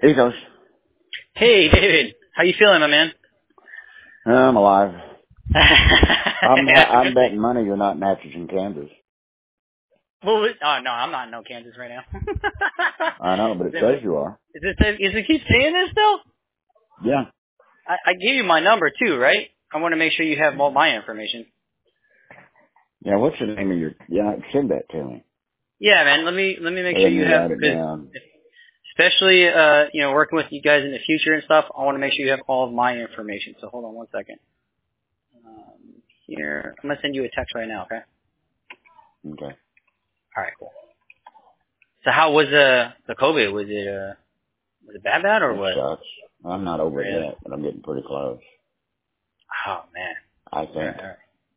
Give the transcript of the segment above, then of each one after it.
Ethos. Hey, David. How you feeling, my man? I'm alive. I'm betting money you're not in Atchison, Kansas. Oh, no, I'm not in no Kansas right now. I know, but it says you are. Is it keep saying this still? Yeah. I gave you my number too, right? I want to make sure you have all my information. Yeah, what's the name of your... Yeah, send that to me. Yeah, man. Let me make sure you have... Write it down. Especially, working with you guys in the future and stuff, I want to make sure you have all of my information. So hold on one second. Here, I'm gonna send you a text right now, okay? Okay. All right, cool. So how was the COVID? Was it bad or what? It sucks. I'm not over it Really? yet, but I'm getting pretty close. Oh man. I think. All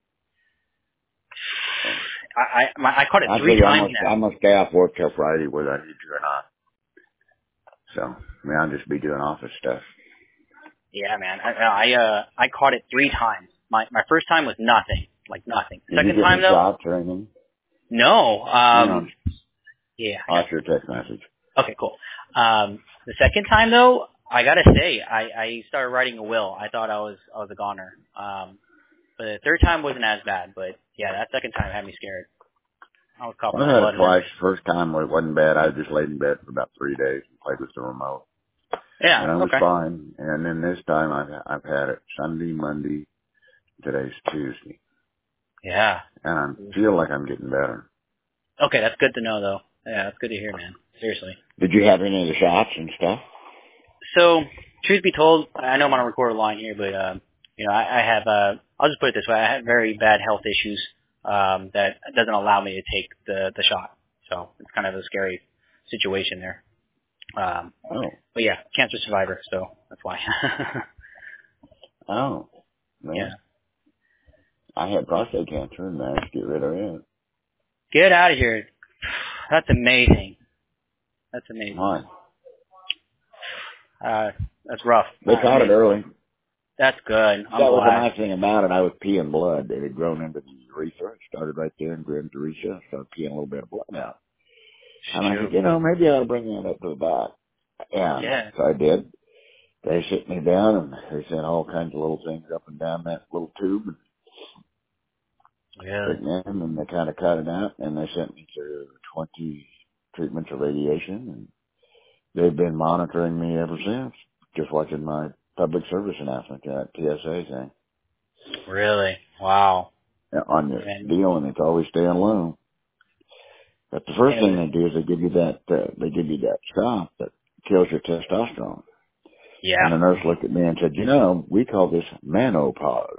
right. I caught it Actually, 3 times now. I'm gonna stay off work till Friday, whether I need to or not. So, I mean, I'll just be doing office stuff. Yeah, man. I caught it 3 times. My first time was nothing, like nothing. Did Second you get time any though, shots or anything? no. Yeah. I'll your text message. Okay, cool. The second time though, I gotta say, I started writing a will. I thought I was a goner. But the third time wasn't as bad. But yeah, that second time had me scared. I was coughing I up had blood it and twice. everything. First time it wasn't bad. I just laid in bed for about 3 days and played with the remote. Yeah. And I was Okay. fine. And then this time I've had it Sunday, Monday, today's Tuesday. Yeah. And I feel like I'm getting better. Okay, that's good to know though. Yeah, that's good to hear, man. Seriously. Did you have any of the shots and stuff? So, truth be told, I know I'm on a recorded line here, but I have I'll just put it this way, I have very bad health issues that doesn't allow me to take the shot. So, it's kind of a scary situation there. But yeah, cancer survivor, so that's why. Oh. Man. Yeah. I had prostate cancer and managed to get rid of it. Get out of here. That's amazing. That's amazing. Why? That's rough. They caught it early. That's good. I'm That was the glad. nice thing about it. I was peeing blood. It had grown into the urethra. It started right there in the urethra. I started peeing a little bit of blood out. And I said, maybe I ought to bring that up to the doc. And Yeah. so I did. They sit me down and they sent all kinds of little things up and down that little tube and Really? put me in, and they kind of cut it out, and they sent me through 20 treatments of radiation, and they've been monitoring me ever since, just watching my public service announcement, that PSA thing. Really? Wow. On your deal, and it's always staying low. But the first thing they do is they give you that shot that kills your testosterone. Yeah. And the nurse looked at me and said, we call this menopause.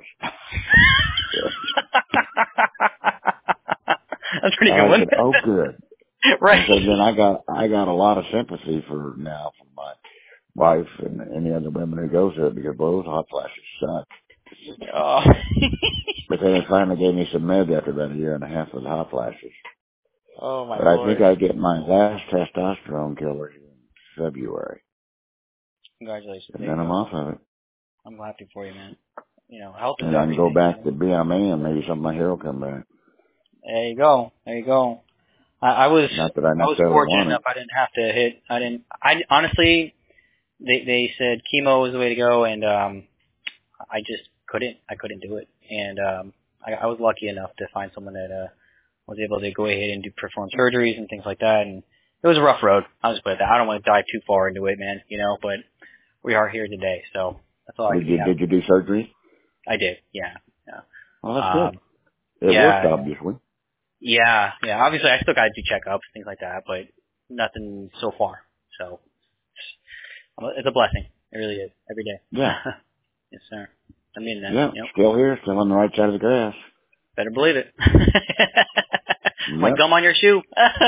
That's pretty good I one. said, oh, good. Right. And so then I got a lot of sympathy for my wife and any other women who go through it, because those hot flashes suck. Oh. But then they finally gave me some meds after about a year and a half of the hot flashes. Oh my But Lord. I think I get my last testosterone killer in February. Congratulations. And then I'm off of it. I'm happy for you, man. Health is And I can go everything. back to BMA and maybe some of my hair will come back. There you go. I was Not that I necessarily fortunate want enough it. I didn't have to hit. I honestly, they said chemo was the way to go, and I just couldn't. I couldn't do it, and I was lucky enough to find someone that was able to go ahead and perform surgeries and things like that. And it was a rough road. I'll just put it that. I don't want to dive too far into it, man. But we are here today, so that's all I can Did you do surgery? I did, yeah. Well, that's good. It worked, obviously. Yeah. Obviously, I still got to do checkups, things like that, but nothing so far. So it's a blessing. It really is. Every day. Yeah. Yes, sir. I mean that. Yeah. Yep. Still here, still on the right side of the grass. Better believe it. My Yep. gum on your shoe.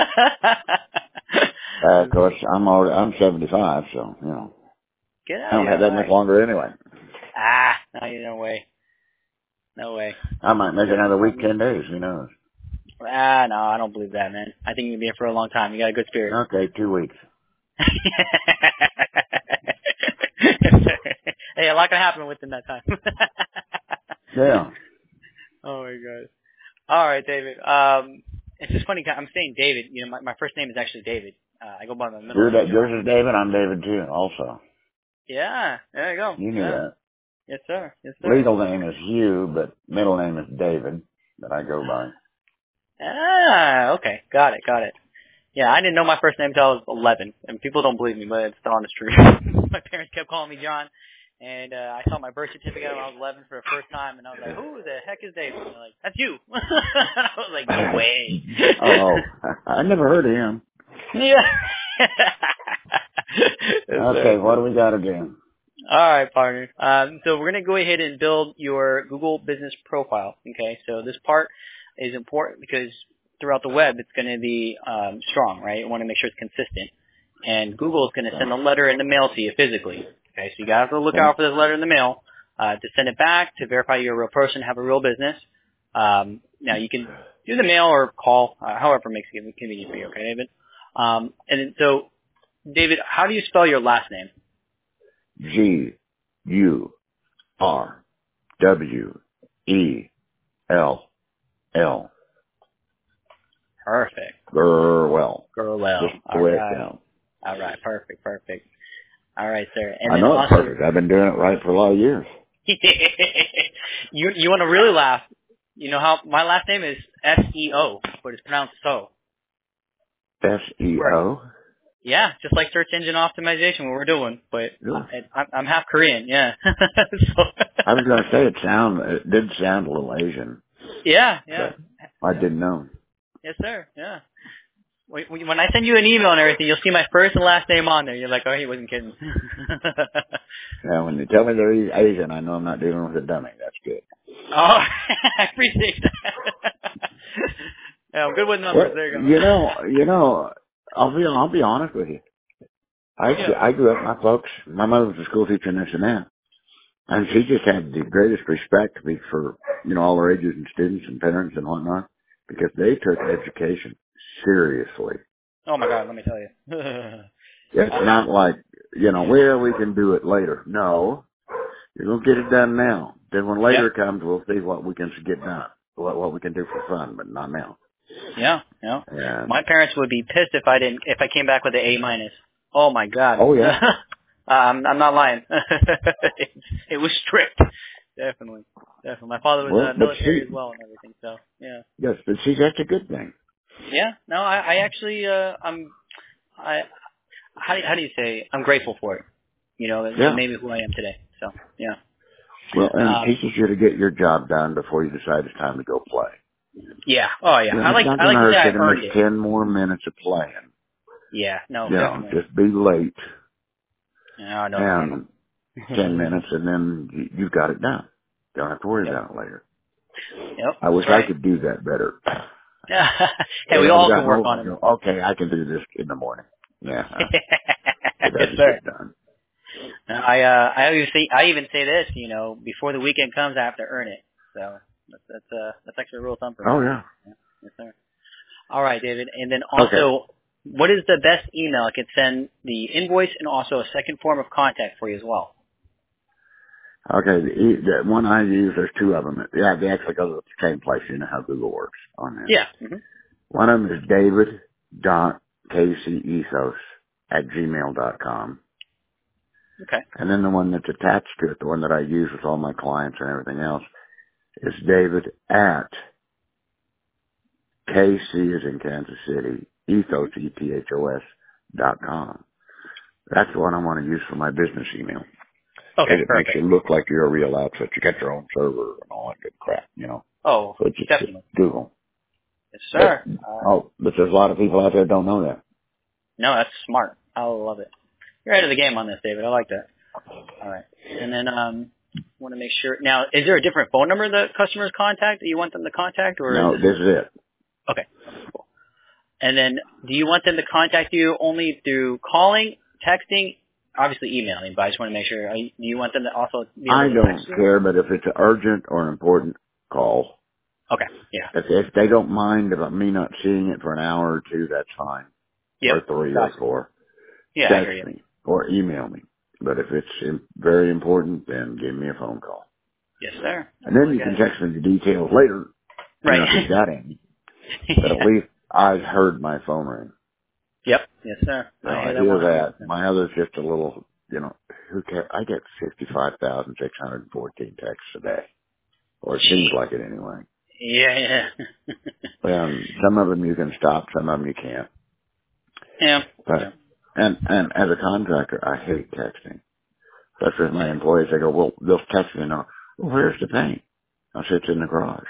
Of course, I'm 75, so Get out I don't have that much longer anyway. No way. No way. I might make another week, 10 days. Who knows? No, I don't believe that, man. I think you'll be here for a long time. You got a good spirit. Okay, 2 weeks. Hey, a lot can happen within that time. Yeah. Oh my God. All right, David. It's just funny. I'm saying David. My first name is actually David. I go by my middle name, John. Yours is David. I'm David too. Also, Yeah, there you go. you knew Yeah. that. Yes, sir. Yes, sir. Legal name is Hugh, but middle name is David that I go by. Okay. Got it. Yeah, I didn't know my first name until I was 11, and people don't believe me, but it's the honest truth. My parents kept calling me John, and I saw my birth certificate when I was 11 for the first time, and I was like, who the heck is David? And they're like, that's you. I was like, no way. Oh, I never heard of him. Yeah. Okay, what do we got to do? All right, partner. So we're going to go ahead and build your Google Business Profile. Okay, so this part is important because throughout the web, it's going to be strong, right? You want to make sure it's consistent. And Google is going to send a letter in the mail to you physically. Okay, so you got to look out for this letter in the mail to send it back to verify you're a real person, have a real business. Now, you can do the mail or call, however makes it convenient for you, okay, David? And then, so, David, how do you spell your last name? Gurwell. Perfect. Gurwell. Gurwell. Just the All way right. it sounds. All right. Perfect. All right, sir. And I then know it's also, perfect. I've been doing it right for a lot of years. you want to really laugh? You know how my last name is SEO, but it's pronounced so. SEO? Yeah, just like search engine optimization, what we're doing. But Really? I'm half Korean, yeah. So, I was going to say it did sound a little Asian. Yeah. But I didn't know. Yes, sir. Yeah. When I send you an email and everything, you'll see my first and last name on there. You're like, oh, he wasn't kidding. Yeah, when you tell me they're Asian, I know I'm not dealing with a dummy. That's good. Oh, I appreciate that. Yeah, I'm good with numbers. Well, There you you know, I'll be honest with you. I grew up, my mother was a school teacher in Cincinnati, and she just had the greatest respect for, all her ages and students and parents and whatnot, because they took education seriously. Oh my God, let me tell you. It's not like, well, we can do it later. No, you're going to get it done now. Then when later comes, we'll see what we can get done, what we can do for fun, but not now. Yeah. And, My parents would be pissed if I came back with an A-. Oh my God. oh yeah. I'm not lying. It was strict. Definitely. My father was military as well and everything, so yeah. Yes, but see, that's a good thing. Yeah. No, I actually how do you say, I'm grateful for it. It made me who I am today. So yeah. Well, and it teaches you to get your job done before you decide it's time to go play. Yeah. Oh yeah. I like to say I earned it. 10 more minutes of playing. Yeah. No, definitely. Just be late. No, no. And 10 minutes, and then you've got it done. Don't have to worry about it later. Yep. I wish I could do that better. Hey, we all can work on it. Okay, I can do this in the morning. Yeah. It Yes, doesn't sir. get done. I even say this, before the weekend comes, I have to earn it. So that's actually a rule of thumb for me. Oh yeah. Yes, sir. All right, David. And then also, what is the best email I could send the invoice and also a second form of contact for you as well? Okay, the one I use, there's two of them. Yeah, they actually go to the same place. You know how Google works on that. Yeah. Mm-hmm. One of them is david.kcesos@gmail.com. Okay. And then the one that's attached to it, the one that I use with all my clients and everything else, is david@KC as in Kansas City, ethos, ETHOS.com. That's the one I want to use for my business email. Okay, Because it perfect. makes you look like you're a real outfit. You got your own server and all that good crap, Oh, So it's just definitely. Google. Yes, sir. But there's a lot of people out there that don't know that. No, that's smart. I love it. You're ahead of the game on this, David. I like that. All right. And then want to make sure. Now, is there a different phone number that customers contact that you want them to contact? Or No, this is it. Okay, cool. And then do you want them to contact you only through calling, texting, obviously emailing, but I just want to make sure. Do you want them to also be able to text you? I don't care, but if it's an urgent or important call, okay, yeah. if they don't mind about me not seeing it for an hour or two, that's fine. Yep. Or 3 or 4. Yeah, I hear Text you. me or email me. But if it's very important, then give me a phone call. Yes, sir. And then you can text me the details later. Right. If you got any. But at least I heard my phone ring. Yep. Yes, sir. So I I hear that hear 100%. that. My other's just a little, who cares? I get 65,614 texts a day. Or it seems like it anyway. Yeah. And some of them you can stop, some of them you can't. Yeah. Yeah. But, and as a contractor, I hate texting. Especially with my employees, they go, well, they'll text me and they'll, well, where's the paint? I say, it's in the garage.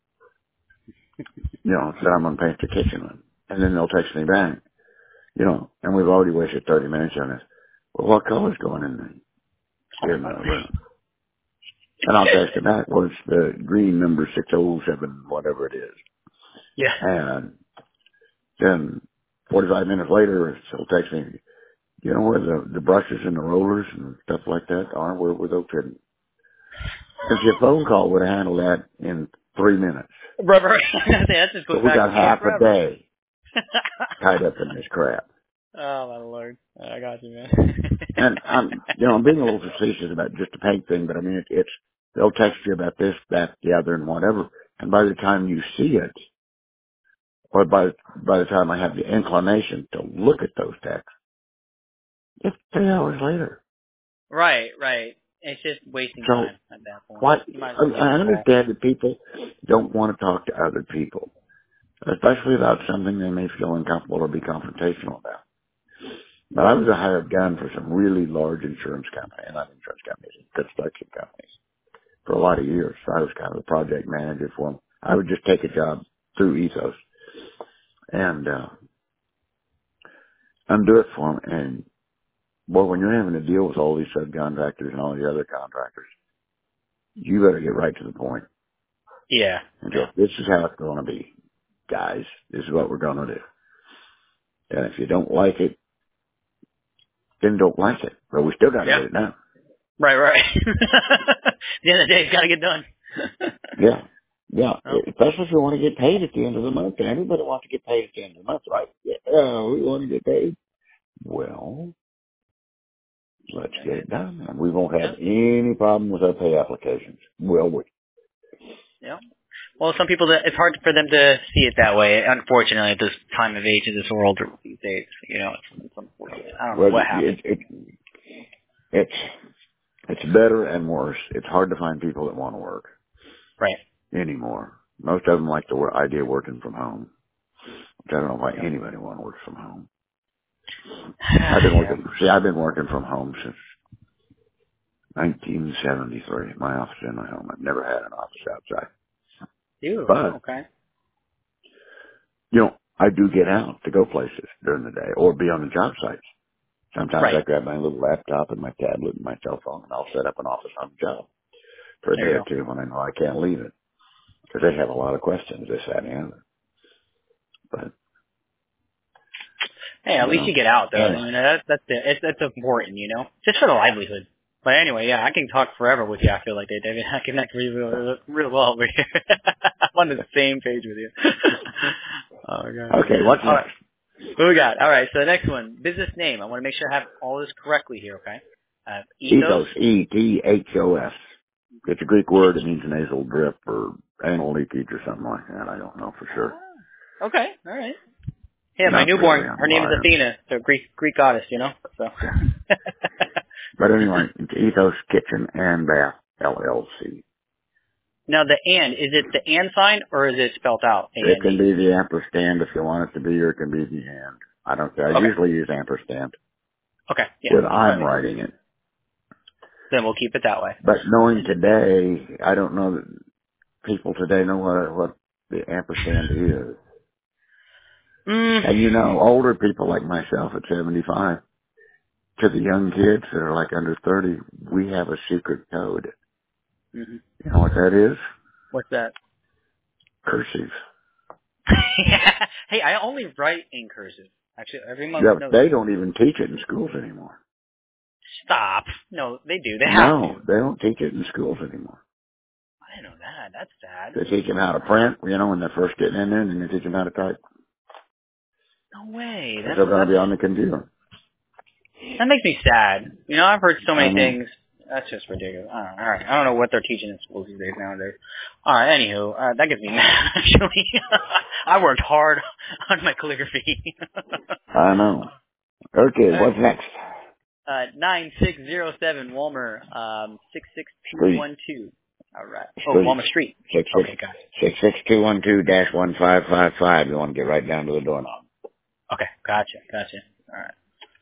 So I'm going to paint the kitchen. And then they'll text me back, and we've already wasted 30 minutes on this. Well, what color's going in the room? And I'll text them back, well, it's the green number 607, whatever it is. Yeah. And then 45 minutes later, she'll text me, where the brushes and the rollers and stuff like that are? Where were those hidden? Because your phone call would have handled that in 3 minutes. Right. That just goes But we back got and forth half a forever. day tied up in this crap. Oh, my Lord. I got you, man. And I'm being a little facetious about just the paint thing, but I mean, they'll text you about this, that, the other, and whatever. And by the time you see it, or by the time I have the inclination to look at those texts, it's 3 hours later. Right. It's just wasting So time at that point. what? You might as well I give them a call. understand that people don't want to talk to other people, especially about something they may feel uncomfortable or be confrontational about. But I was a hired gun for some really large insurance companies, not insurance companies, construction companies, for a lot of years. So I was kind of the project manager for them. I would just take a job through Ethos and undo it for them. And boy, when you're having to deal with all these subcontractors and all the other contractors, you better get right to the point Yeah. and go, this is how it's going to be, guys. This is what we're going to do. And if you don't like it, then don't like it. But we still got to Yeah. get it done. Right. At the end of the day, it's got to get done. Yeah. Yeah. Oh, Especially if you want to get paid at the end of the month. And everybody wants to get paid at the end of the month, right? Yeah, we want to get paid. Well, let's get it done. And we won't have yeah. any problem with our pay applications. Will we? Yeah. Well, some people, it's hard for them to see it that way. Unfortunately, at this time of age in this world these days, it's unfortunate. I don't know Well, what happened. it's better and worse. It's hard to find people that want to work Right. anymore. Most of them like the idea of working from home. Which I don't know why Yeah. anybody want to work from home. Yeah. I've been working from home since 1973. My office in my home. I've never had an office outside. Ew. But, Okay. I do get out to go places during the day or be on the job sites. Sometimes Right. I grab my little laptop and my tablet and my cell phone and I'll set up an office on the job for a day There you or go. two when I know I can't leave it. Because they have a lot of questions, this, that, and the other. But, Hey, at least you get out, though. I anyway. mean, that's important, just for the livelihood. But anyway, yeah, I can talk forever with you. I feel like, David. I connect real well over here. I'm on the same page with you. Oh my God. Okay, what's All right. next? What we got? All right. So the next one, business name. I want to make sure I have all this correctly here. Okay. Ethos. Ethos, E-T-H-O-S. It's a Greek word. It means nasal drip or anal leakage or something like that. I don't know for sure. Okay. All right. Yeah, my Not really, newborn, I'm her name is lying. Athena, so Greek goddess, So. But anyway, it's Ethos Kitchen and Bath, LLC. Now the is it the and sign or is it spelled out It can A-N-D? be the ampersand if you want it to be, or it can be the and. I don't care. I Okay. usually use ampersand Okay. Yeah. when Just want I'm to make sure. writing it. Then we'll keep it that way. But knowing today, I don't know that people today know what the ampersand is. And Mm. older people like myself at 75, to the young kids that are like under 30, we have a secret code. Mm-hmm. You know what that is? What's that? Cursive. Hey, I only write in cursive. Actually, everyone Yeah, knows they that. don't even teach it in schools anymore. Stop. No, they do. They have to. No, they don't teach it in schools anymore. I didn't know that. That's sad. They teach them how to print, when they're first getting in there, and then they teach them how to type. No way. Because they're going to be on the computer. That makes me sad. I've heard so I many know. things That's just ridiculous. All right. I don't know what they're teaching in schools these days nowadays. All right. Anywho, that gets me mad. Actually, I worked hard on my calligraphy. I know. Okay, what's next? 9607 Walmer, 66212. Street. All right. Street. Oh, Walmer Street. Okay, got it. 66212-1555. You want to get right down to the doorknob. Okay, gotcha. All right.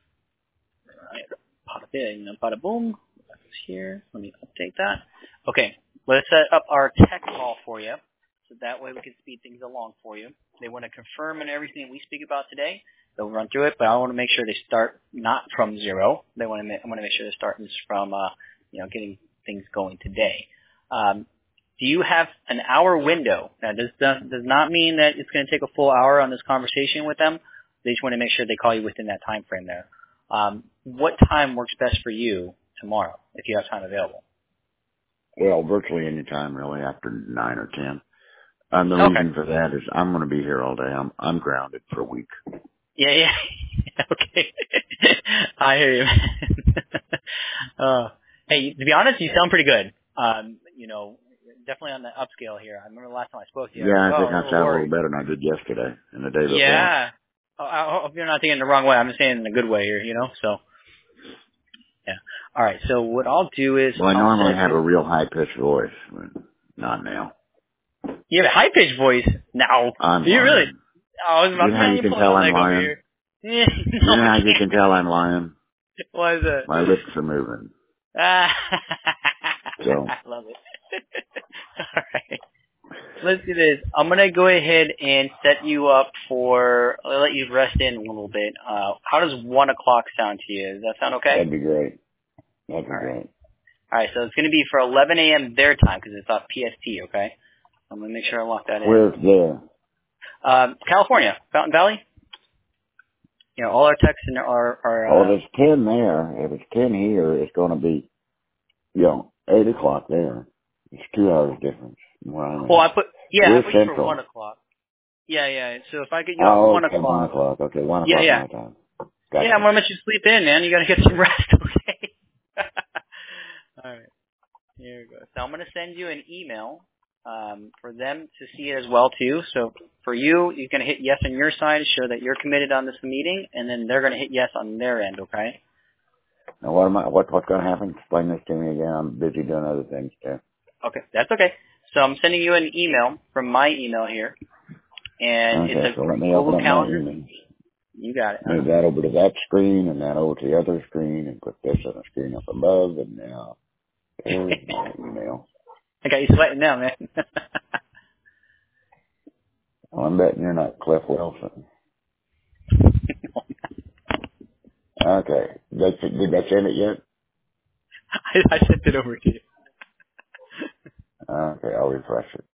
Bada bing, bada boom. That's here. Let me update that. Okay, let's set up our tech call for you, so that way we can speed things along for you. They want to confirm and everything we speak about today. They'll run through it, but I want to make sure they start not from zero. I want to make sure they're starting from getting things going today. Do you have an hour window? Now, this does not mean that it's going to take a full hour on this conversation with them. They just want to make sure they call you within that time frame there. What time works best for you tomorrow, if you have time available? Well, virtually any time, really, after 9 or 10. And the reason for that is I'm going to be here all day. I'm grounded for a week. Yeah. Okay. I hear you, man. Hey, to be honest, you sound pretty good. Definitely on the upscale here. I remember the last time I spoke to you. Yeah, I think I sound a little better than I did yesterday and the day before. Yeah. I hope you're not taking it the wrong way. I'm just saying in a good way here, so. Yeah. All right. So what I'll do is... Well, I normally have a real high-pitched voice, but not now. You have a high-pitched voice now? I'm Do you really? Oh, I was about you know how you can tell I'm lying? You know how you can tell I'm lying? Why is that? My lips are moving. So. I love it. All right. Let's do this. I'm going to go ahead and set you up I'll let you rest in a little bit. How does 1 o'clock sound to you? Does that sound okay? That'd be great. That'd be great. All right, so it's going to be for 11 a.m. their time because it's off PST, okay? I'm going to make sure I lock that in. Where's there? California, Fountain Valley. All our texts are if it's 10 there, if it's 10 here, it's going to be, 8 o'clock there. It's 2 hours difference. Well, I put you for 1 o'clock. Yeah. So if I get you at 1 o'clock. 1 o'clock. Okay, 1 o'clock my time. Gotcha. Yeah, I'm going to let you sleep in, man. You got to get some rest, okay? All right. Here we go. So I'm going to send you an email for them to see it as well, too. So for you, you're going to hit yes on your side to show that you're committed on this meeting, and then they're going to hit yes on their end, okay? Now, what's going to happen? Explain this to me again. I'm busy doing other things, too. Okay, that's okay. So I'm sending you an email from my email here, and it's a Google Calendar. You got it. Move that over to that screen, and that over to the other screen, and put this on the screen up above, and now there's my email. I got you sweating now, man. Well, I'm betting you're not Cliff Wilson. Okay. Did that send it yet? I sent it over to you. Okay, I'll refresh it.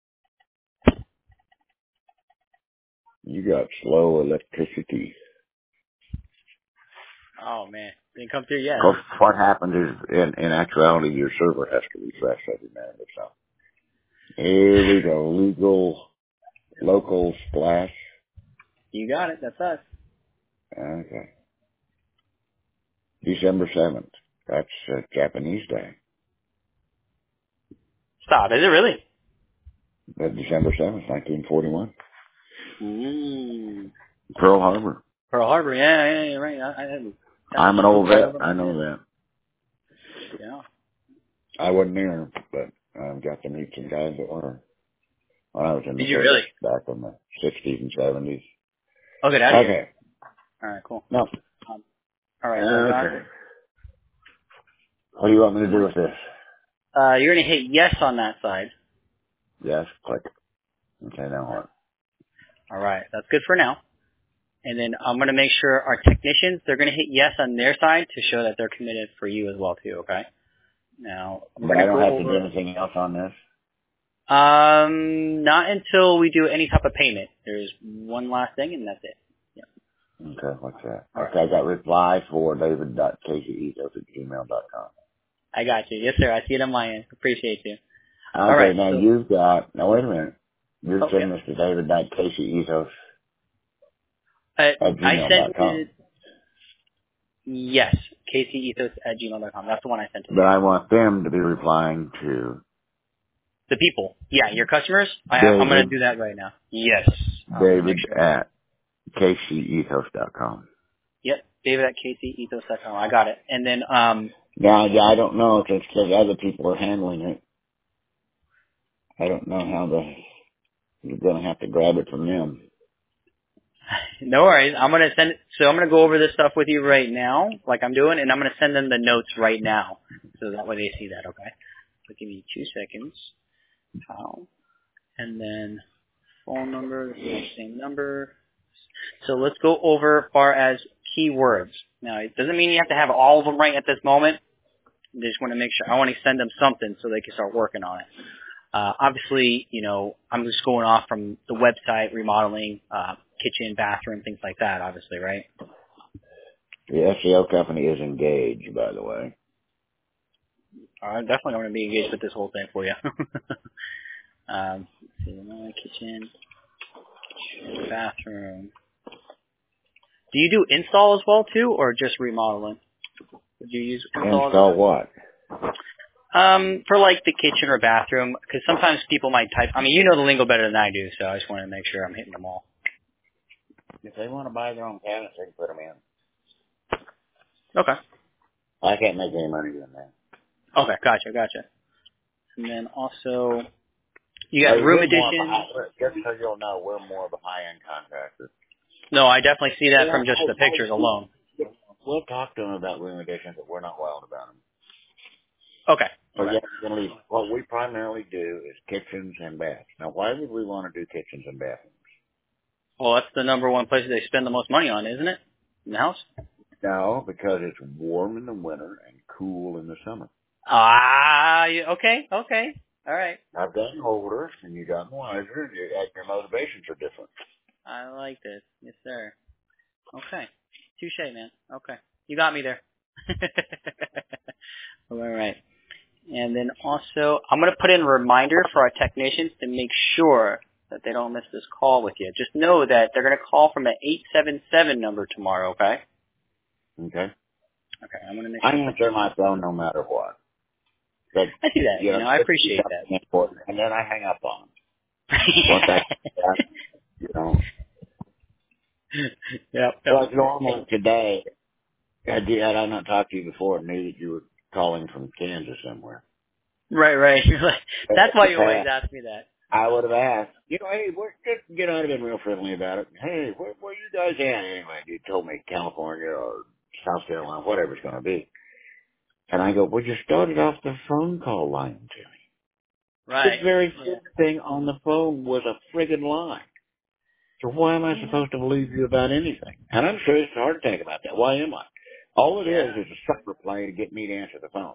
You got slow electricity. Oh, man. Didn't come through yet. Of course, what happens is, in actuality, your server has to refresh every minute or so. Here we go. Local splash. You got it. That's us. Okay. December 7th. That's Japanese Day. Stop. Is it really? That's December 7th, 1941. Ooh. Pearl Harbor. Pearl Harbor, yeah, right. I'm an old vet. I know that. Yeah. I wasn't there, but I got to meet some guys that were. When I was in the service really? back in the 60s and 70s. Oh, good. Okay. All right, cool. No. All right. Okay. What do you want me to do with this? You're going to hit yes on that side. Yes, click. Okay, now what? All right. That's good for now. And then I'm going to make sure our technicians, they're going to hit yes on their side to show that they're committed for you as well, too, okay? Now, but I don't have to do anything else on this? Not until we do any type of payment. There's one last thing, and that's it. Yeah. Okay, what's that? All okay, right. I got reply for david.caseyethos@gmail.com. I got you. Yes, sir. I see it on my end. Appreciate you. Okay, all right, now you've got, now wait a minute. You're sending this to david.caseyethos@gmail.com. Yes, kcethos@gmail.com. That's the one I sent to you. But I want them to be replying to The people. Yeah, your customers. I'm going to do that right now. Yes. David at kcethos.com. Yep, David at kcethos.com. I got it. And then, Now, I don't know if it's because other people are handling it. I don't know how you're going to have to grab it from them. no worries. I'm going to send it. So I'm going to go over this stuff with you right now, like I'm doing, and I'm going to send them the notes right now. So that way they see that, okay? So give me 2 seconds. And then phone number, same number. So let's go over as far as keywords. Now, it doesn't mean you have to have all of them right at this moment. I just want to make sure. I want to send them something so they can start working on it. Obviously, I'm just going off from the website, remodeling, kitchen, bathroom, things like that, obviously, right? The SEO company is engaged, by the way. I definitely want to be engaged with this whole thing for you. Let's see, kitchen, bathroom. Do you do install as well, too, or just remodeling? Would you use install? Install what? For like the kitchen or bathroom, because sometimes people might type. I mean, you know the lingo better than I do, so I just want to make sure I'm hitting them all. If they want to buy their own cabinets, they can put them in. Okay. I can't make any money doing that. Okay, gotcha. And then also, you got room addition. Just so you'll know, we're more of a high-end contractor. No, I definitely see that from just the pictures alone. We'll talk to them about room additions, but we're not wild about them. Okay. So yeah, what we primarily do is kitchens and baths. Now, why would we want to do kitchens and bathrooms? Well, that's the number one place they spend the most money on, isn't it? In the house? No, because it's warm in the winter and cool in the summer. Okay. All right. I've gotten older, and you've gotten wiser, and your motivations are different. I like this. Yes, sir. Okay. Touche, man. Okay. You got me there. All right. And then also, I'm going to put in a reminder for our technicians to make sure that they don't miss this call with you. Just know that they're going to call from an 877 number tomorrow, okay? Okay. Okay, I'm going to make sure. I answer my phone no matter what. But, I see that. I appreciate that. Important, and then I hang up on them. Once I Yep. Like normal today, had I not talked to you before, knew that you were calling from Kansas somewhere. Right. You're like, that's why you always ask me that. I would have asked, hey, I'd have been real friendly about it. Hey, where you guys at anyway? You told me California or South Carolina, whatever it's going to be. And I go, well, you started off the phone call lying to me. Right. The very first thing on the phone was a friggin' lie. So why am I supposed to believe you about anything? And I'm sure it's a heart attack about that. Why am I? All it is a sucker play to get me to answer the phone.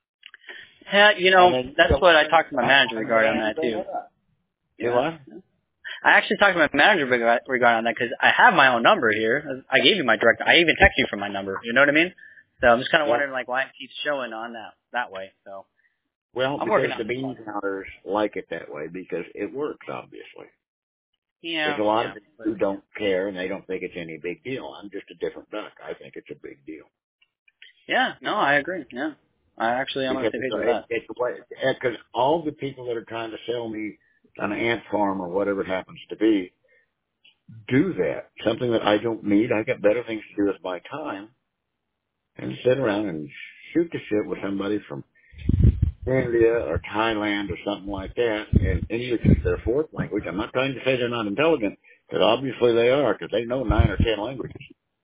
Yeah, that's what I talked to my manager regarding that, too. You what? I actually talked to my manager regarding that because I have my own number here. I gave you my direct. I even text you from my number. You know what I mean? So I'm just kind of wondering, why it keeps showing on that way. So, well, because the bean counters like it that way because it works, obviously. Yeah. There's a lot of people who don't care and they don't think it's any big deal. I'm just a different duck. I think it's a big deal. Yeah. No, I agree. Yeah. I'm on the same page with that. Because all the people that are trying to sell me an ant farm or whatever it happens to be do that. Something that I don't need. I got better things to do with my time and sit around and shoot the shit with somebody from India or Thailand or something like that. And English is their fourth language. I'm not trying to say they're not intelligent, because obviously they are, because they know 9 or 10 languages,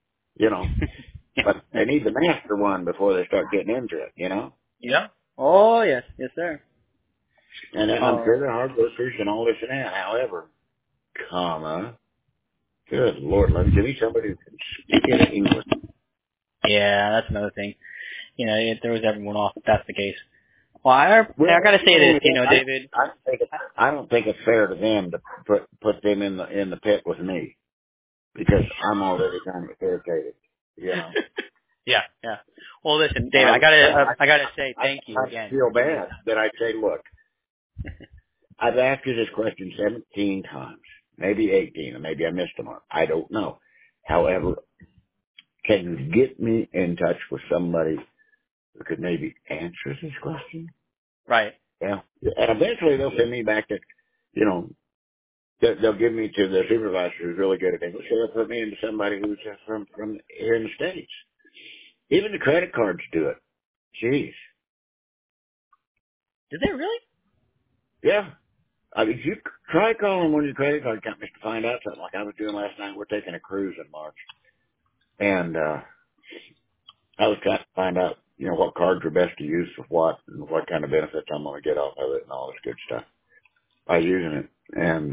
But they need to master one before they start getting into it, Yeah. Oh, yes. Yes, sir. And I'm sure they're hard workers and all this and that. However, good Lord, give me somebody who can speak in English. Yeah, that's another thing. It throws everyone off if that's the case. Well, I got to say this, David. I don't think it's fair to them to put them in the pit with me, because I'm already kind of irritated. Yeah. Well, listen, David, I gotta say thank you again. I feel bad that I say, look, I've asked you this question 17 times, maybe 18, or maybe I missed them. I don't know. However, can you get me in touch with somebody who could maybe answer this question? Right. Yeah. And eventually they'll send me back to, you know, they'll give me to the supervisor who's really good at English. They'll put me into somebody who's from here in the States. Even the credit cards do it. Jeez. Did they really? Yeah. I mean, you try calling one of your credit card companies to find out something like I was doing last night. We're taking a cruise in March. And, I was trying to find out, you know, what cards are best to use for what and what kind of benefits I'm going to get off of it and all this good stuff by using it. And,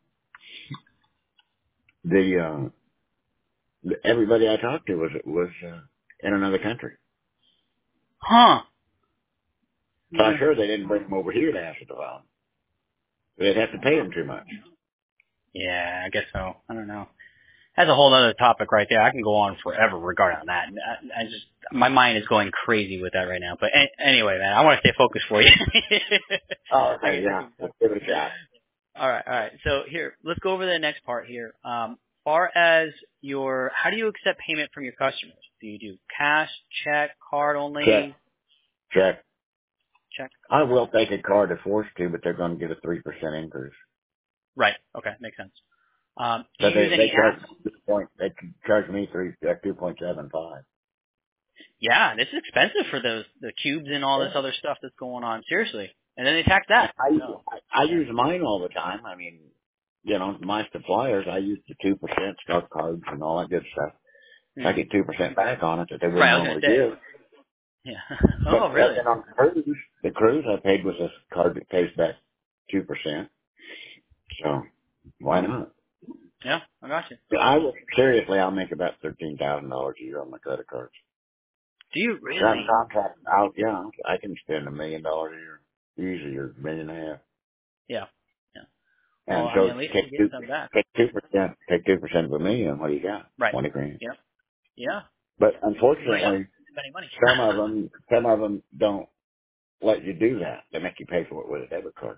everybody I talked to was in another country. Huh. So I'm sure they didn't bring them over here to answer the phone. They'd have to pay them too much. Yeah, I guess so. I don't know. That's a whole other topic right there. I can go on forever regarding that. I just, my mind is going crazy with that right now. But anyway, man, I want to stay focused for you. Oh, okay, yeah. Let's give it a shot. All right. So here, let's go over the next part here. Far as how do you accept payment from your customers? Do you do cash, check, card only? Check. Check. I will take a card if forced to, but they're going to get a 3% increase. Right. Okay. Makes sense. Do But you use any apps? they charge me 2.75. Yeah, this is expensive for the cubes and all this other stuff that's going on. Seriously. And then they tax that. I use mine all the time. I mean, you know, my suppliers, I use the 2% stock cards and all that good stuff. I get 2% back on it that they wouldn't normally give. Yeah. Oh, But really? then on the cruise I paid with this card that pays back 2%. So why not? Yeah, I got you. I'll make about $13,000 a year on my credit cards. Do you really? Some contract out, yeah, I can spend $1 million a year, easy, or $1.5 million. Yeah. And Well, I so mean, at least you get some back. take 2% of $1 million. What do you got? Right. 20 grand. Yeah. Yeah. But unfortunately, Spending money. some of them don't let you do that. They make you pay for it with a debit card.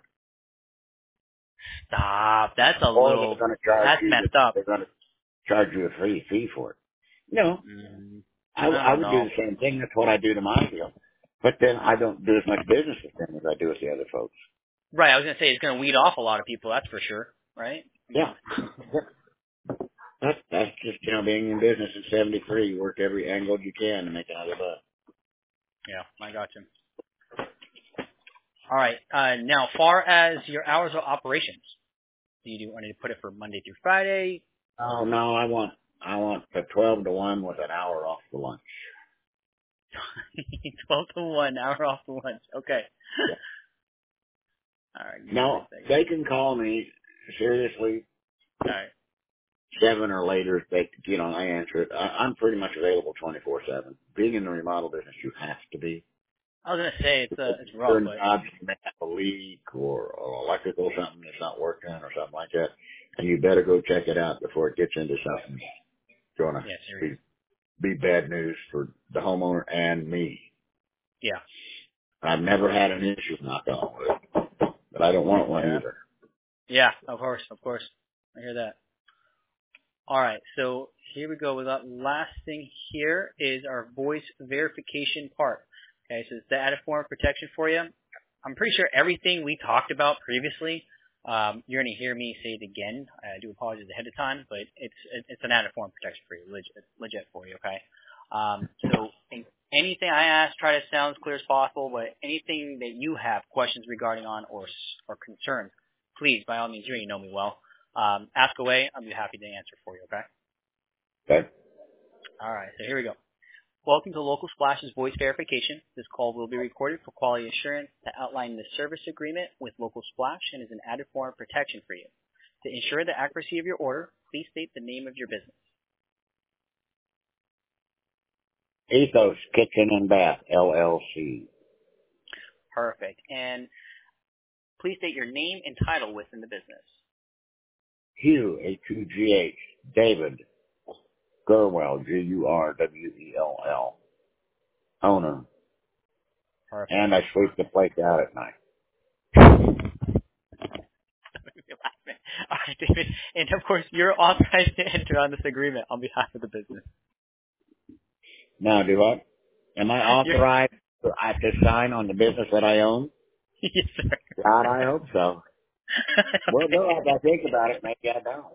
Stop. That's Or they're going to charge that's messed up. They're going to charge you a free fee for it. No, I would do the same thing. That's what I do to my deal. But then I don't do as much business with them as I do with the other folks. Right. I was going to say it's going to weed off a lot of people. That's for sure. Right. Yeah. That's just, you know, being in business at 73. You work every angle you can to make another buck. Yeah, I got you. All right. Now, far as your hours of operations, do you want to put it for Monday through Friday? Oh no, I want the 12 to 1 with an hour off for lunch. 12 to 1, hour off for lunch. Okay. Yeah. All right. Now, they can call me, seriously, all right. 7 or later. I answer it. I'm pretty much available 24/7. Being in the remodel business, you have to be. I was going to say it's rough, Certain but jobs, you may have a leak or electrical something that's not working or something like that, and you better go check it out before it gets into something going to be bad news for the homeowner and me. Yeah. I've never had an issue, knock on wood, but I don't want one either. Yeah, of course. I hear that. All right, so here we go. The last thing here is our voice verification part. Okay, so it's the added form of protection for you. I'm pretty sure everything we talked about previously, you're going to hear me say it again. I do apologize ahead of time, but it's an added form of protection for you, legit for you, okay? So anything I ask, try to sound as clear as possible, but anything that you have questions regarding on or concerns, please, by all means, you already know me well. Ask away. I'll be happy to answer for you, okay? Okay. All right, so here we go. Welcome to Local Splash's voice verification. This call will be recorded for quality assurance to outline the service agreement with Local Splash and is an added form of protection for you. To ensure the accuracy of your order, please state the name of your business. Ethos Kitchen and Bath, LLC. Perfect. And please state your name and title within the business. Hugh, H-U-G-H, David Gurwell, G-U-R-W-E-L-L, owner. Perfect. And I sweep the place out at night. All right, David. And of course, you're authorized to enter on this agreement on behalf of the business. Now, do I? Am I authorized to sign on the business that I own? Yes, sir. God, I hope so. Well, no, I gotta think about it. Maybe I don't.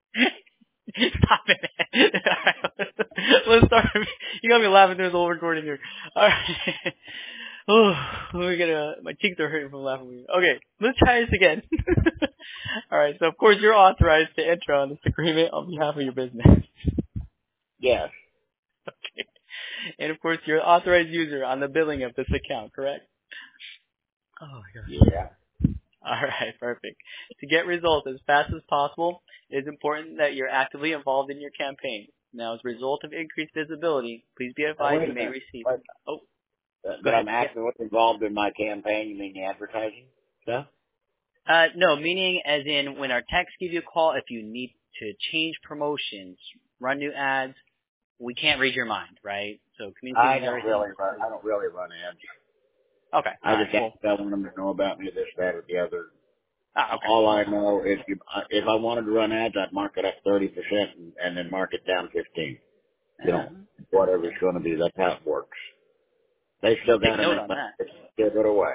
Stop it, man. All right. Let's start. You got me laughing through the whole recording here. All right. Oh, my cheeks are hurting from laughing. Okay, let's try this again. All right. So, of course, you're authorized to enter on this agreement on behalf of your business. Yes. Okay. And, of course, you're an authorized user on the billing of this account, correct? Oh, my gosh. Yeah. All right, perfect. To get results as fast as possible, it is important that you're actively involved in your campaign. Now, as a result of increased visibility, please be advised you may receive. Oh, But I'm actively involved in my campaign. You mean the advertising stuff? No, meaning as in when our techs give you a call, if you need to change promotions, run new ads, we can't read your mind, right? So communicating everything. I don't really run ads. Okay. I just have to tell them to know about me, this, that, or the other. Okay. All I know is if I wanted to run ads, I'd mark it up 30% and then mark it down 15. You know, whatever it's going to be. That's how it works. They still got to make money. Give it away.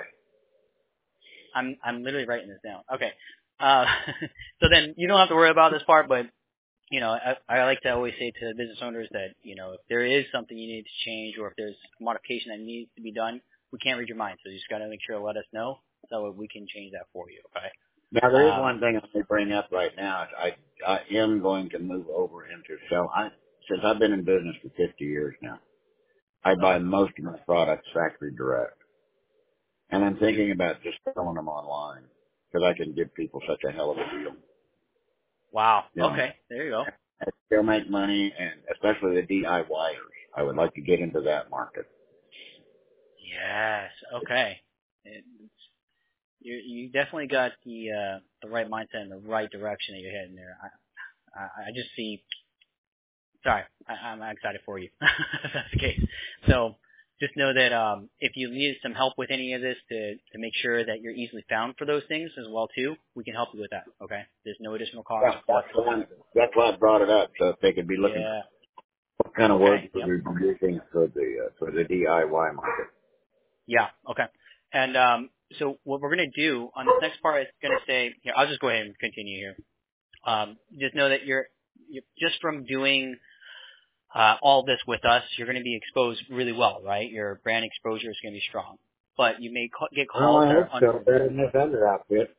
I'm literally writing this down. Okay. So then you don't have to worry about this part, but you know, I like to always say to business owners that, you know, if there is something you need to change or if there's a modification that needs to be done, we can't read your mind. So you just got to make sure to let us know so we can change that for you. Okay. Now there is one thing I may bring up right now. I am going to move over into since I've been in business for 50 years now. I buy most of my products factory direct. And I'm thinking about just selling them online because I can give people such a hell of a deal. Wow. You know, okay. There you go. I still make money, and especially the DIYers. I would like to get into that market. Yes. Okay. You definitely got the right mindset and the right direction that you're heading there. I just see. Sorry, I'm excited for you. If that's the case. So just know that if you need some help with any of this to make sure that you're easily found for those things as well too, we can help you with that. Okay. There's no additional cost. That's why I brought it up, so if they could be looking for what kind of work we're producing for the DIY market. Yeah. Okay. And so what we're going to do on this next part is going to say here. I'll just go ahead and continue here. Just know that you're just from doing all this with us, you're going to be exposed really well, right? Your brand exposure is going to be strong. But you may get calls that are under better than this other outfit.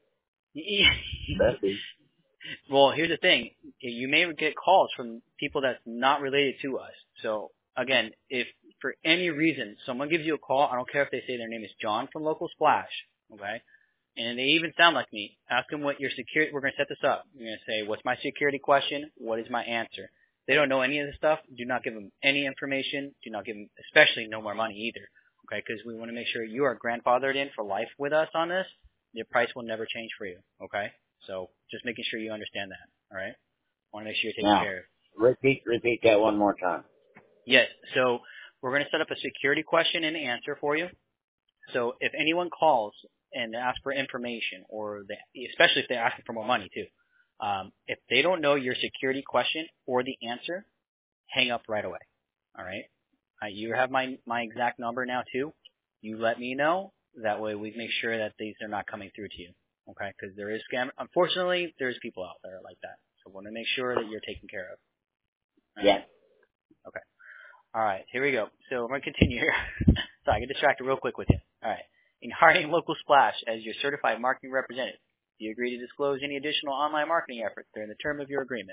Well, here's the thing. You may get calls from people that's not related to us. So, again, if for any reason someone gives you a call, I don't care if they say their name is John from Local Splash, okay? And they even sound like me. Ask them what your security, we're going to set this up. You're going to say, what's my security question? What is my answer? They don't know any of this stuff. Do not give them any information. Do not give them, especially no more money either, okay? Because we want to make sure you are grandfathered in for life with us on this. Your price will never change for you, okay? So just making sure you understand that, all right? Want to make sure you're taking care of it. Repeat that one more time. Yes. So we're going to set up a security question and answer for you. So if anyone calls and they ask for information, or especially if they're asking for more money too, if they don't know your security question or the answer, hang up right away. All right? You have my exact number now too. You let me know. That way we make sure that these are not coming through to you. Okay? Because there is scam. Unfortunately, there's people out there like that. So we want to make sure that you're taken care of. Right? Yeah. Okay. All right. Here we go. So I'm going to continue here. So I get distracted real quick with you. All right. In hiring Local Splash as your certified marketing representative, do you agree to disclose any additional online marketing efforts during the term of your agreement?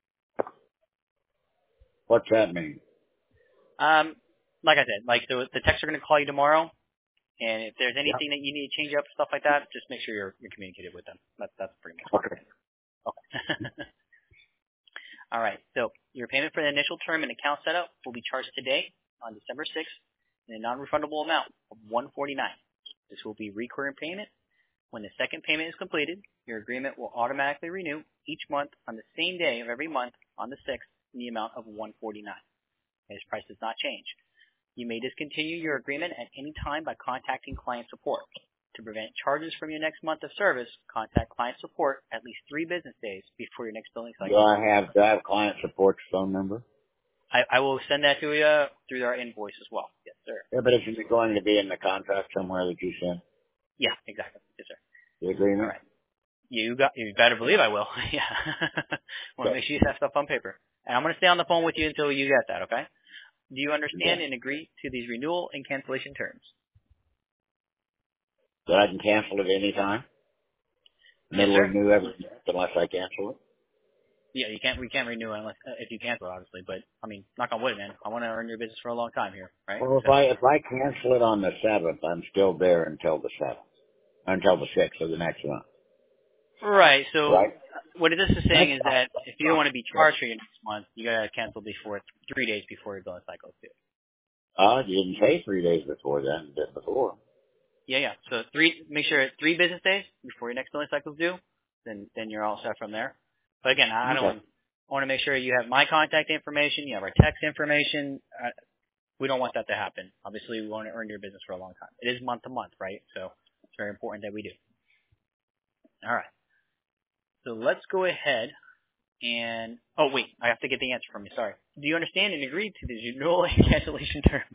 What's that mean? Like I said, the techs are going to call you tomorrow, and if there's anything that you need to change up, stuff like that, just make sure you're communicated with them. That's pretty much okay. Okay. All right. So your payment for the initial term and account setup will be charged today on December 6th in a non-refundable amount of $149. This will be recurring payment. When the second payment is completed, your agreement will automatically renew each month on the same day of every month on the 6th in the amount of $149. This price does not change. You may discontinue your agreement at any time by contacting client support. To prevent charges from your next month of service, contact client support at least 3 business days before your next billing cycle. Do I have client support's phone number? I will send that to you through our invoice as well. Yes, sir. Yeah, but isn't it going to be in the contract somewhere that you sent? Yeah, exactly. Yes, sir. The All agreement? right. You better believe I will. Yeah. Want to Okay. make sure you have stuff on paper. And I'm going to stay on the phone with you until you get that, okay? Do you understand Okay. and agree to these renewal and cancellation terms? That I can cancel it any time? Yes, Middle sir. renew every month unless I cancel it? Yeah, we can't renew unless if you cancel, obviously. But I mean, knock on wood, man. I want to earn your business for a long time here, right? Well, So, if I cancel it on the 7th, I'm still there until the 7th. Until the 6th of the next month. right. So, Right? what this is saying That's is fine. that That's if you don't fine. want to be charged for your next month, you gotta cancel before 3 days before your billing cycle is due. You didn't say 3 days before then. You did before. Yeah, yeah. So make sure 3 business days before your next billing cycle is due. Then you're all set from there. But again, I don't Okay. want. I want to make sure you have my contact information, you have our text information. We don't want that to happen. Obviously, we want to earn your business for a long time. It is month to month, right? So it's very important that we do. All right. So let's go ahead and, oh wait, I have to get the answer from you. Sorry. Do you understand and agree to the renewal and cancellation terms?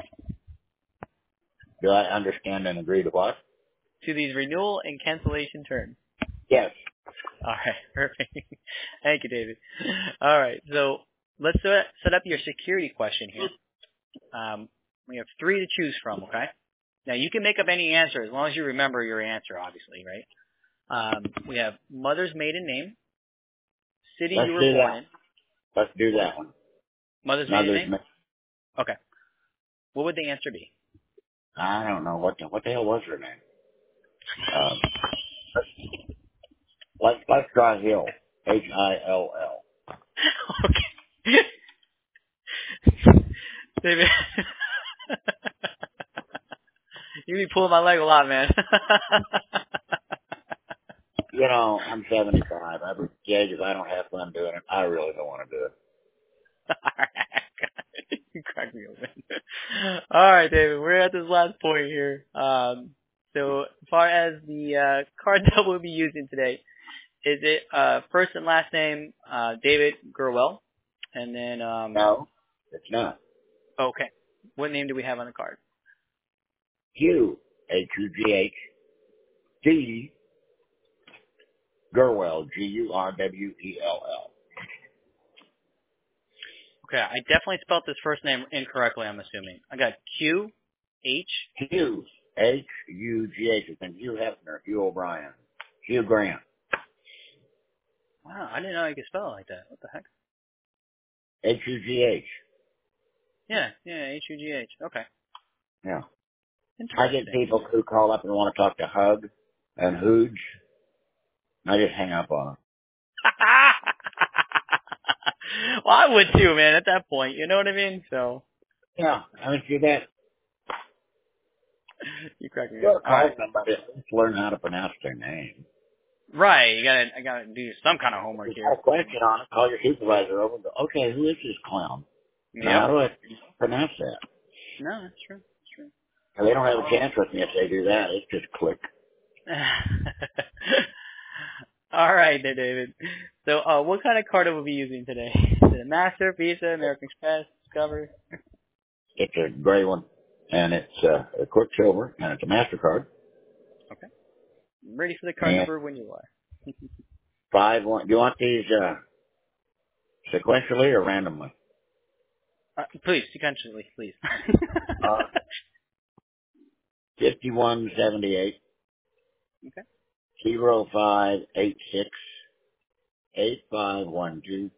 Do I understand and agree to what? To these renewal and cancellation terms. Yes. All right. Perfect. Thank you, David. All right. So let's set up your security question here. We have 3 to choose from, okay? Now you can make up any answer as long as you remember your answer, obviously, right? We have mother's maiden name, city Let's you were do born that. in, Let's do that one. mother's maiden Mother's, name. Okay. What would the answer be? I don't know what the hell was her name. Um, let's try Hill. Hill. Okay. David. You be pulling my leg a lot, man. You know, I'm 75. I reach the age if I don't have fun doing it, I really don't want to do it. You crack me open. All right, David. We're at this last point here. So as far as the card that we'll be using today, is it first and last name David Gurwell, and then No, it's not. okay. What name do we have on the card? Hugh, Hughd, Gurwell, Gurwell. Okay, I definitely spelled this first name incorrectly. I'm assuming I got Q H. Hugh, Hugh, it's been Hugh Hefner, Hugh O'Brien, Hugh Grant, Wow, I didn't know you could spell it like that. What the heck? Hugh. Yeah, Hugh. Okay, Yeah. I get interesting. people who call up and want to talk to Hug and Hooge. I just hang up on them. Well, I would too, man. At that point, you know what I mean. So Yeah, I mean, see that. you crack me You up. gotta All right, call somebody, at least learn how to pronounce their name. right. I gotta do some kind of homework If you here. have a question on it, call your supervisor over and go, okay, who is this clown? Now, Yep. how do I pronounce that? No, that's true. That's true. And they don't have a chance with me if they do that. It's just click. All right, there, David. So, what kind of card will we be using today? Is it a Master, Visa, American Express, Discover? It's a gray one, and it's a Quicksilver, and it's a MasterCard. Okay. I'm ready for the card And number when you are. 5-1. Do you want these sequentially or randomly? Please, sequentially, please. 5178 Okay. 0586 8512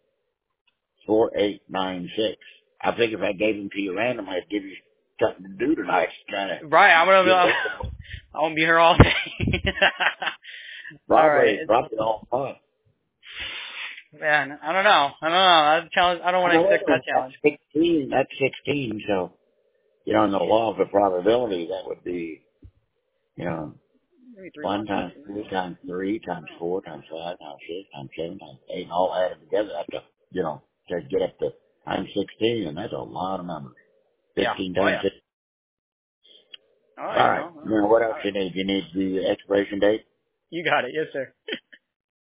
4896. I think if I gave them to you randomly, I'd give you something to do tonight. Kind of. Right, I'm gonna be here all day. All right. Probably all fun. Man, I don't know. That's a challenge. I don't want to accept that challenge. That's 16, so, you know, in the law of the probability, that would be, you know, Maybe 3 1 months. times 2 times 3 times 4 times 5 times 6 times 7 times 8, and all added together up to, you know, to get up to times 16, and that's a lot of numbers. Yeah. 15 Oh times yeah. 6. All All right. right. Well, Now, what else all right. you need? You need the expiration date? You got it. Yes, sir.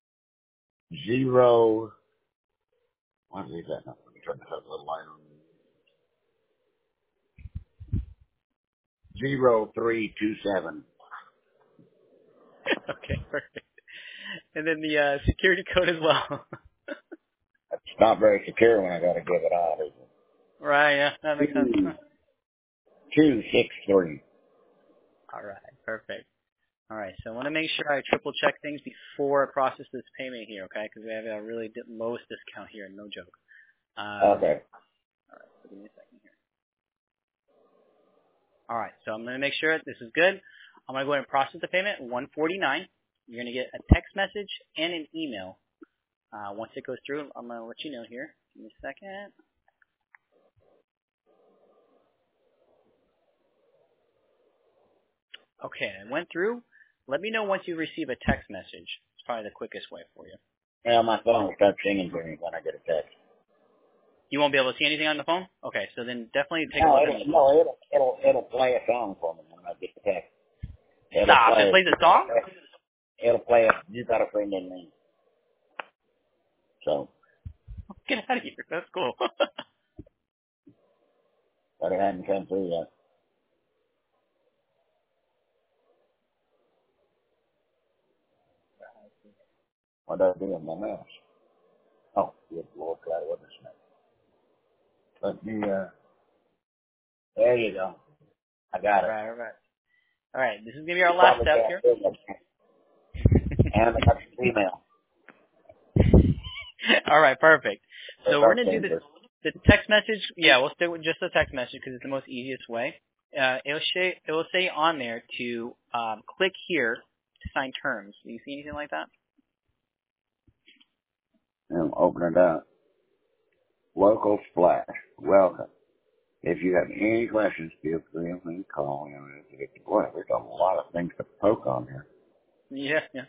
Zero. What is that number? Let me turn this up a little lighter. 0327. Okay, perfect. And then the security code as well. It's not very secure when I got to give it out, is it? Right, yeah, that makes sense. 263. All right, perfect. All right, so I want to make sure I triple check things before I process this payment here, okay? Because we have a really lowest discount here, no joke. Okay. All right, so give me a second here. All right, so I'm going to make sure this is good. I'm going to go ahead and process the payment, $149. You're going to get a text message and an email. Once it goes through, I'm going to let you know here. Give me a second. Okay, I went through. Let me know once you receive a text message. It's probably the quickest way for you. Yeah, my phone will start singing to me when I get a text. You won't be able to see anything on the phone? Okay, so then definitely take a look at it. It'll play a song for me when I get the text. Stop. It plays a song? It'll play a You Got a Friend in Me. So, Get out of here. That's cool. but it hadn't come through yet. What did I do with my mouse? Oh, good Lord, God, what is that? Let me, there you go. I got it. All right. All right, this is going to be our last step here. And I got your email. All right, perfect. So we're going to do the text message. Yeah, we'll stick with just the text message because it's the most easiest way. It will say on there to click here to sign terms. Do you see anything like that? And open it up. Local Splash. Welcome. If you have any questions, feel free to call. Boy, there's a lot of things to poke on here. Yeah.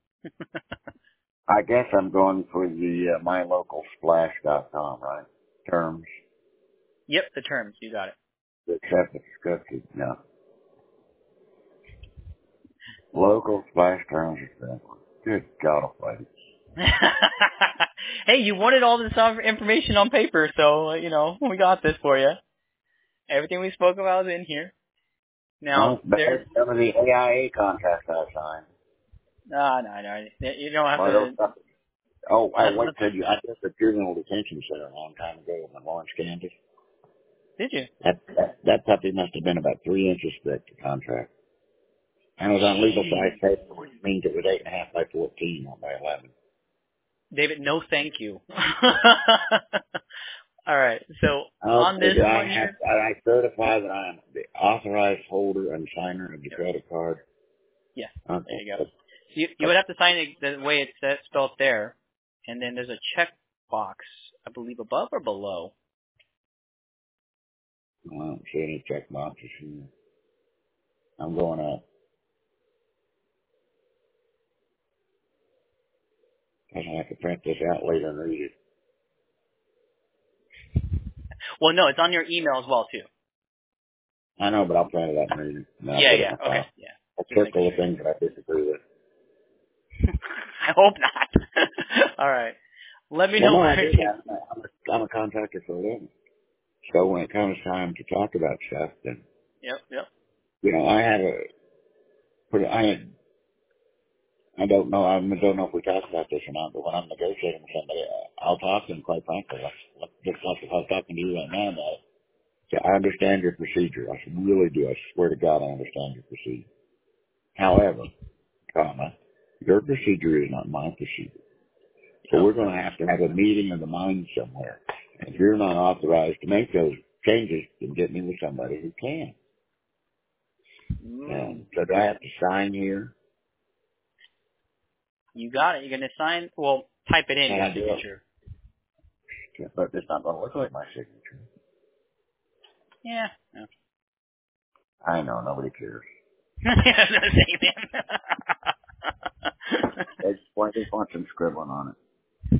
I guess I'm going for the mylocalsplash.com, right? Terms. Yep, the terms. You got it. Accept the description. No. Local Splash terms are good God almighty. Hey, you wanted all this information on paper, so, we got this for you. Everything we spoke about is in here. Now, there's... Some of the AIA contracts I signed. No. You don't have to... Oh, I went to you. I did the juvenile detention center a long time ago in Lawrence, Kansas. Did you? That puppy must have been about 3 inches thick, the contract. And it was on legal size paper, which means it was 8.5 by 14, not by 11. David, no thank you. All right, so on this one here... I certify that I am the authorized holder and signer of the credit card. Yes, there you go. You would have to sign it the way it's spelled there, and then there's a check box, I believe, above or below. Well, I don't see any check boxes here. I'm going up. I have to print this out later and read it. Well, no, it's on your email as well, too. I know, but I'll print it out and read it. Yeah, okay, yeah. I'll circle the things that I disagree with. I hope not. All right. Let me know. No, I do that. I'm a contractor for a living. So when it comes time to talk about stuff, then Yep. I don't know. I don't know if we talked about this or not, but when I'm negotiating with somebody, I'll talk to them quite frankly. Just like if I was talking to you right now about it. So I understand your procedure. I really do. I swear to God, I understand your procedure. However, your procedure is not my procedure. So we're going to have a meeting of the mind somewhere. And if you're not authorized to make those changes, then get me with somebody who can. So do I have to sign here? You got it. You're going to sign, type it in your signature. But it's not going to look like my signature. Yeah. I know, nobody cares. They just want some scribbling on it.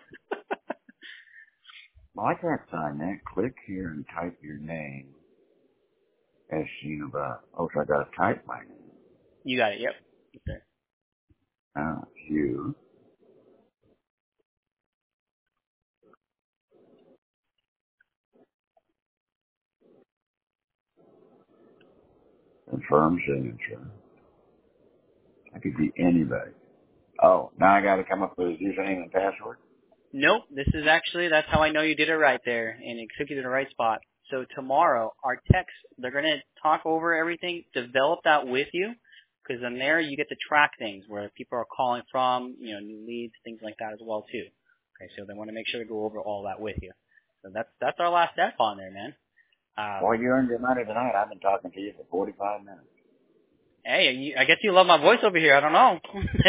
Well, I can't sign that. Click here and type your name as seen above. Oh, so I got to type my name. You got it, yep. Okay. Hugh. Confirm signature. I could be anybody. Oh, now I got to come up with a username and password? Nope, this is actually, that's how I know you did it right there, and it took you to the right spot. So tomorrow, our techs, they're going to talk over everything, develop that with you, because in there you get to track things where people are calling from, new leads, things like that as well too. Okay, so they want to make sure to go over all that with you. So that's our last step on there, man. Well, you earned your money tonight. I've been talking to you for 45 minutes. Hey, I guess you love my voice over here. I don't know.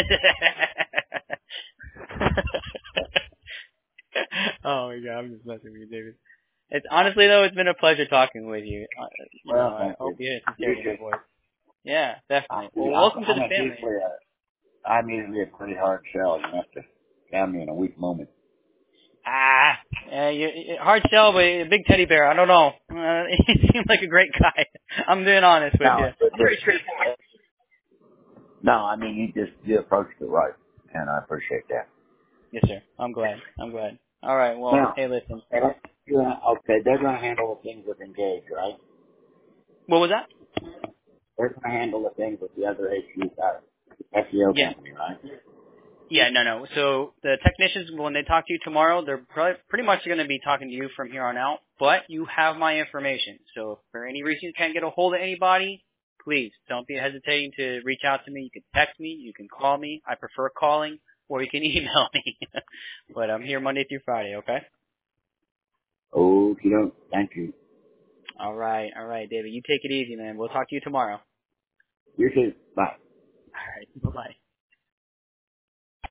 Oh my God, I'm just messing with you, David. It's honestly though, it's been a pleasure talking with you. I Thank hope you. you hear sincerity in my voice. Yeah, definitely. Well, I'm, welcome to I'm the a family. I'm usually a pretty hard sell. You have to have me in a weak moment. Hard sell, but a big teddy bear. I don't know. He seemed like a great guy. I'm being honest with you. Very straightforward. No, I mean, you approached it right, and I appreciate that. Yes, sir. I'm glad. All right. Well, Now, hey, listen. okay, they're going to handle the things with Engage, right? What was that? They're going to handle the things with the other SEO Yeah. company, right? Yeah, no. So the technicians, when they talk to you tomorrow, they're pretty much going to be talking to you from here on out. But you have my information. So if for any reason you can't get a hold of anybody, please don't be hesitating to reach out to me. You can text me. You can call me. I prefer calling. Or you can email me. But I'm here Monday through Friday, okay? Okay, thank you. All right, David. You take it easy, man. We'll talk to you tomorrow. You too. Bye. All right. Bye-bye.